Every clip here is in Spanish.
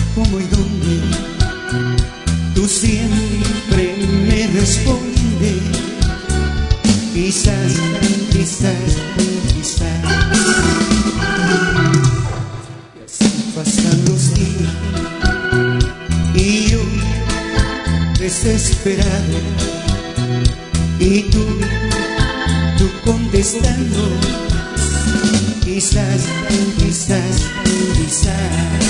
cómo y dónde, tú siempre me respondes. Quizás, quizás, quizás. Y así pasan los días y yo desesperado, y tú contestando. Quizás, quizás, quizás.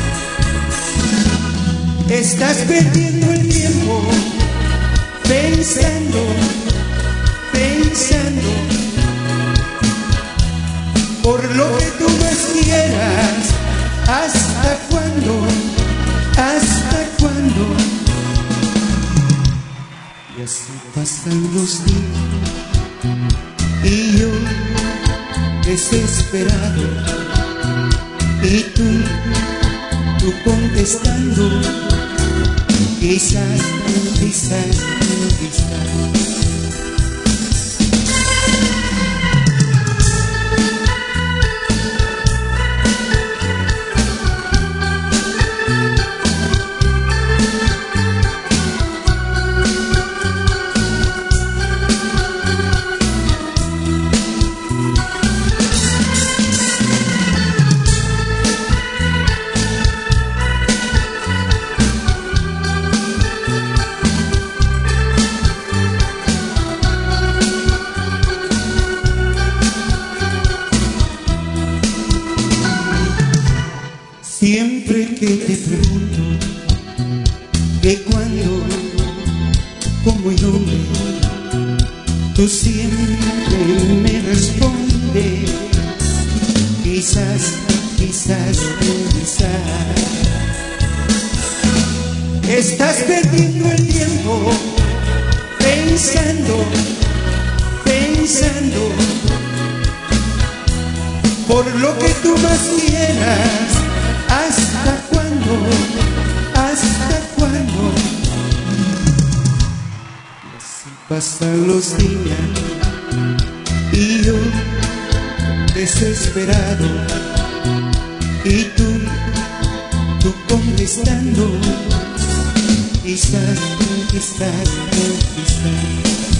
Estás perdiendo el tiempo pensando, pensando, por lo que tú más quieras. ¿Hasta cuándo? ¿Hasta cuándo? Y así pasan los días y yo desesperado, y tú contestando. Quizás, quizás, quizás. Siempre que te pregunto que cuándo, cómo y dónde, tú siempre me respondes. Quizás, quizás, quizás. Estás perdiendo el tiempo pensando, pensando, por lo que tú más quieras. ¿Hasta cuándo? ¿Hasta cuándo? Y así pasan los días y yo desesperado, y tú contestando. Quizás, quizás, quizás.